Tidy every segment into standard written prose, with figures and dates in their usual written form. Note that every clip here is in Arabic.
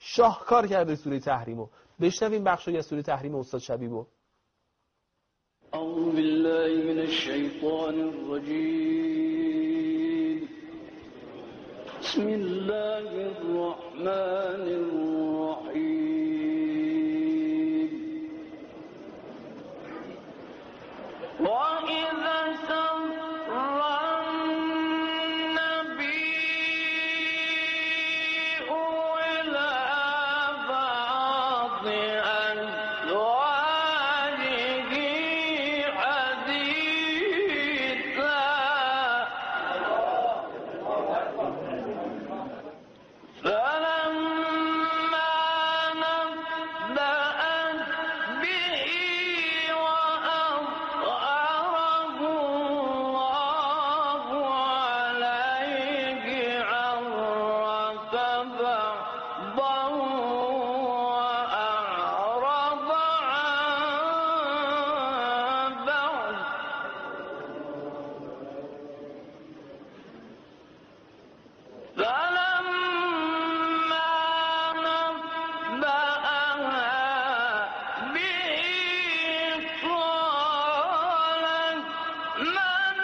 شاهکار کرده سوره تحریمو. بشنویم بخشی از سوره تحریم استاد شبیبو. اعوذ بالله من الشیطان الرجیم. بسم الله الرحمن الرحیم. وَإِذَا سَرَّ النَّبِيُّ إِلَى بَعْضِ أَزْوَاجِهِ حَدِيثًا فَلَمَّا نَبَّأَتْ بِهِ وَأَظْهَرَهُ اللَّهُ عَلَيْهِ عَرَّفَ بَعْضَهُ وَأَعْرَضَ عَن بَعْضٍ فَلَمَّا نَبَّأَهَا بِهِ قَالَتْ مَنْ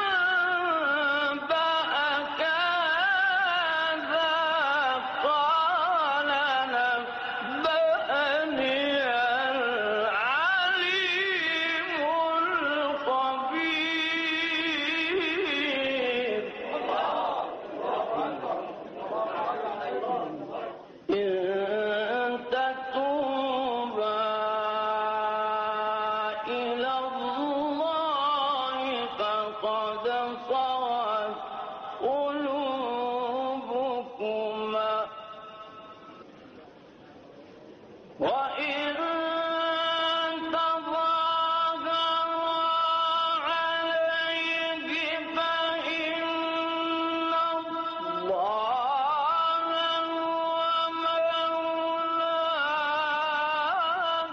أَنبَأَكَ هَٰذَا قَالَ نَبَّأَنِي الْعَلِيمُ الْخَبِيرُ. إِن تَتُوبَا إِلَى اللَّهِ فَقَدْ صَغَتْ قُلُوبُكُمَا وَإِن تَظَاهَرَا عَلَيْهِ فَإِنَّ اللَّهَ هُوَ مَوْلَاهُ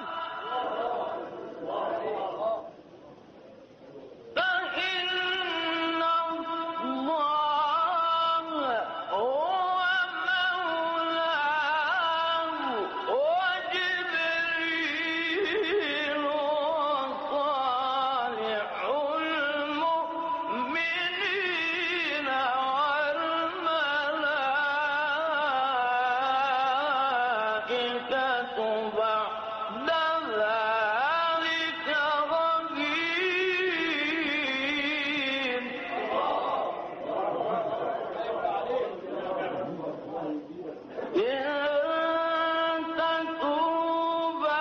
وَجِبْرِيلُ وَصَالِحُ الْمُؤْمِنِينَ وَالْمَلَائِكَةُ بَعْدَ ذَلِكَ ظَهِيرٌ. إِن تَتُوبَا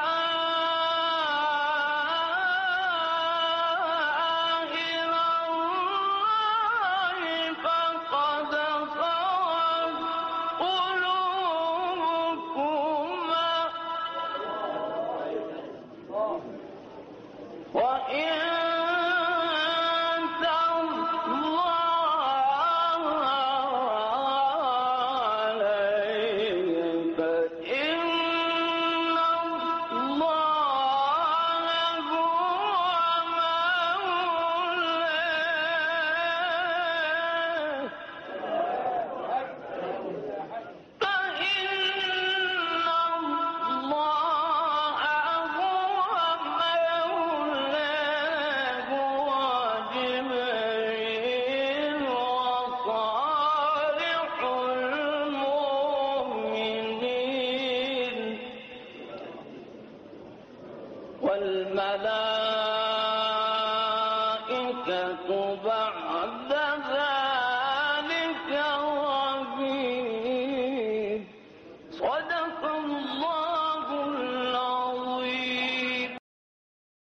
إِلَى اللَّهِ فَقَدْ صَغَتْ قُلُوبُكُمَا وَإِن تَظَاهَرَا عَلَيْهِ فَإِنَّ اللَّهَ هُوَ مَوْلَاهُ وَجِبْرِيلُ وَصَالِحُ الْمُؤْمِنِينَ وَالْمَلَائِكَةُ بَعْدَ ذَلِكَ ظَهِيرٌ. صدق الله